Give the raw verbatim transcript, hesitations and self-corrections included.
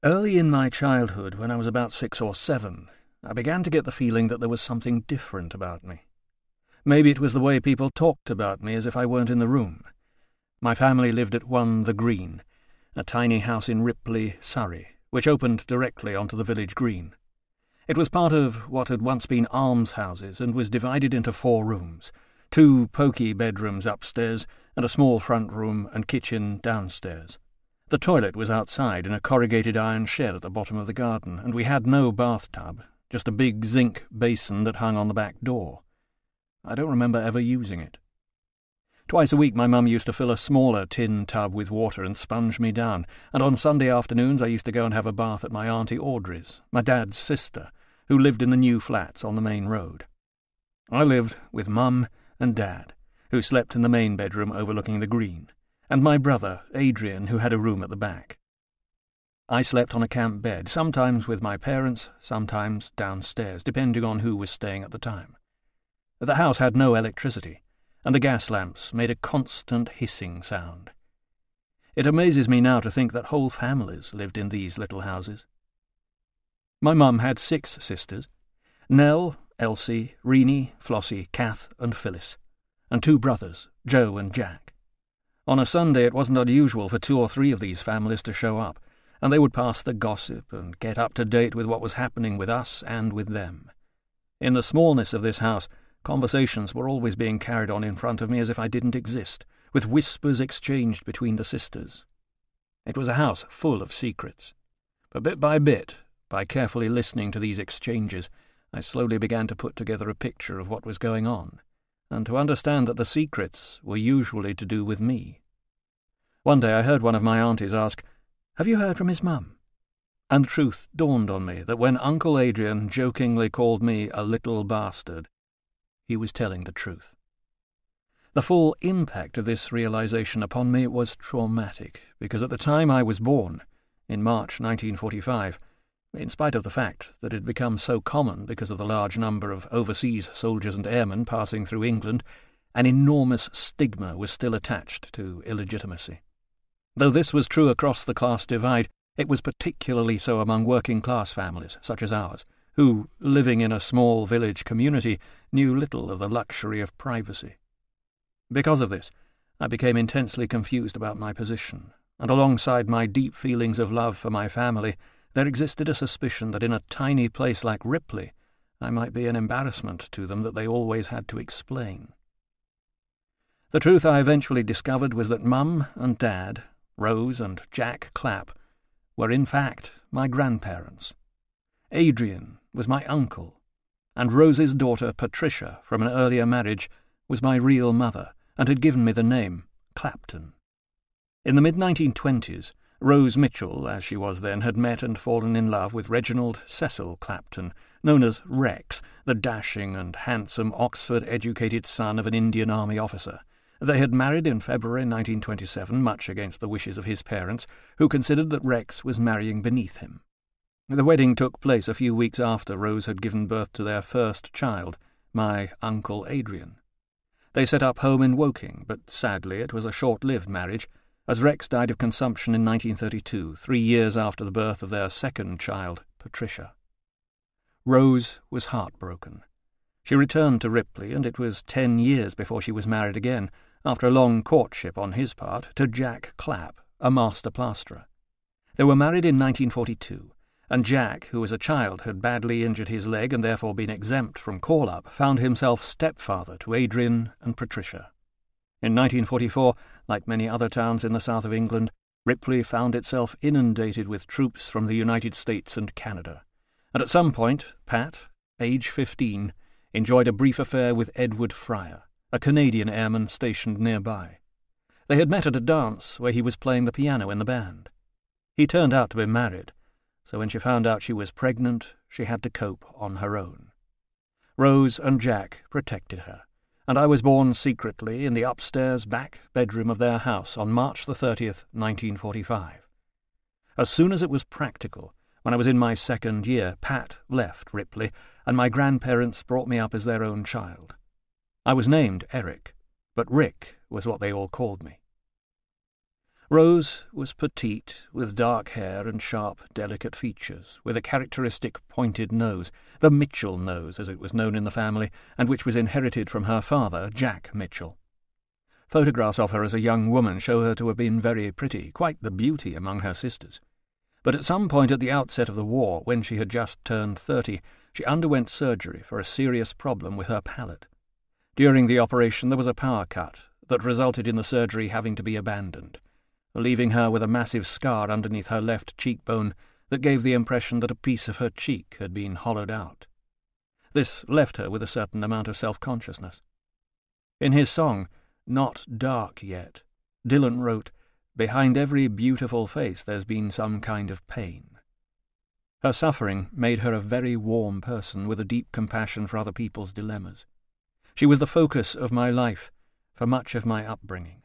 Early in my childhood, when I was about six or seven, I began to get the feeling that there was something different about me. Maybe it was the way people talked about me as if I weren't in the room. My family lived at one The Green, a tiny house in Ripley, Surrey, which opened directly onto the village green. It was part of what had once been almshouses and was divided into four rooms, two poky bedrooms upstairs and a small front room and kitchen downstairs. The toilet was outside in a corrugated iron shed at the bottom of the garden, and we had no bathtub, just a big zinc basin that hung on the back door. I don't remember ever using it. Twice a week my mum used to fill a smaller tin tub with water and sponge me down, and on Sunday afternoons I used to go and have a bath at my Auntie Audrey's, my dad's sister, who lived in the new flats on the main road. I lived with Mum and Dad, who slept in the main bedroom overlooking the green, and my brother, Adrian, who had a room at the back. I slept on a camp bed, sometimes with my parents, sometimes downstairs, depending on who was staying at the time. The house had no electricity, and the gas lamps made a constant hissing sound. It amazes me now to think that whole families lived in these little houses. My mum had six sisters: Nell, Elsie, Renee, Flossie, Kath and Phyllis, and two brothers, Joe and Jack. On a Sunday it wasn't unusual for two or three of these families to show up, and they would pass the gossip and get up to date with what was happening with us and with them. In the smallness of this house, conversations were always being carried on in front of me as if I didn't exist, with whispers exchanged between the sisters. It was a house full of secrets. But bit by bit, by carefully listening to these exchanges, I slowly began to put together a picture of what was going on, and to understand that the secrets were usually to do with me. One day I heard one of my aunties ask, "Have you heard from his mum?" And the truth dawned on me that when Uncle Adrian jokingly called me a little bastard, he was telling the truth. The full impact of this realization upon me was traumatic, because at the time I was born, in March nineteen forty-five, in spite of the fact that it had become so common because of the large number of overseas soldiers and airmen passing through England, an enormous stigma was still attached to illegitimacy. Though this was true across the class divide, it was particularly so among working-class families, such as ours, who, living in a small village community, knew little of the luxury of privacy. Because of this, I became intensely confused about my position, and alongside my deep feelings of love for my family, there existed a suspicion that in a tiny place like Ripley, I might be an embarrassment to them that they always had to explain. The truth I eventually discovered was that Mum and Dad, Rose and Jack Clapp, were in fact my grandparents. Adrian was my uncle, and Rose's daughter Patricia, from an earlier marriage, was my real mother, and had given me the name Clapton. In the mid nineteen twenties, Rose Mitchell, as she was then, had met and fallen in love with Reginald Cecil Clapton, known as Rex, the dashing and handsome Oxford-educated son of an Indian Army officer. They had married in February nineteen twenty-seven, much against the wishes of his parents, who considered that Rex was marrying beneath him. The wedding took place a few weeks after Rose had given birth to their first child, my Uncle Adrian. They set up home in Woking, but sadly it was a short-lived marriage, as Rex died of consumption in nineteen thirty-two, three years after the birth of their second child, Patricia. Rose was heartbroken. She returned to Ripley, and it was ten years before she was married again, after a long courtship on his part, to Jack Clapp, a master plasterer. They were married in nineteen forty-two, and Jack, who as a child had badly injured his leg and therefore been exempt from call-up, found himself stepfather to Adrian and Patricia. In nineteen forty-four, like many other towns in the south of England, Ripley found itself inundated with troops from the United States and Canada, and at some point Pat, age fifteen, enjoyed a brief affair with Edward Fryer, a Canadian airman stationed nearby. They had met at a dance where he was playing the piano in the band. He turned out to be married, so when she found out she was pregnant, she had to cope on her own. Rose and Jack protected her, and I was born secretly in the upstairs back bedroom of their house on March the thirtieth, nineteen forty-five. As soon as it was practical, when I was in my second year, Pat left Ripley, and my grandparents brought me up as their own child. I was named Eric, but Rick was what they all called me. Rose was petite, with dark hair and sharp, delicate features, with a characteristic pointed nose, the Mitchell nose, as it was known in the family, and which was inherited from her father, Jack Mitchell. Photographs of her as a young woman show her to have been very pretty, quite the beauty among her sisters. But at some point at the outset of the war, when she had just turned thirty, she underwent surgery for a serious problem with her palate. During the operation there was a power cut that resulted in the surgery having to be abandoned, leaving her with a massive scar underneath her left cheekbone that gave the impression that a piece of her cheek had been hollowed out. This left her with a certain amount of self-consciousness. In his song, Not Dark Yet, Dylan wrote, "Behind every beautiful face there's been some kind of pain." Her suffering made her a very warm person with a deep compassion for other people's dilemmas. She was the focus of my life for much of my upbringing.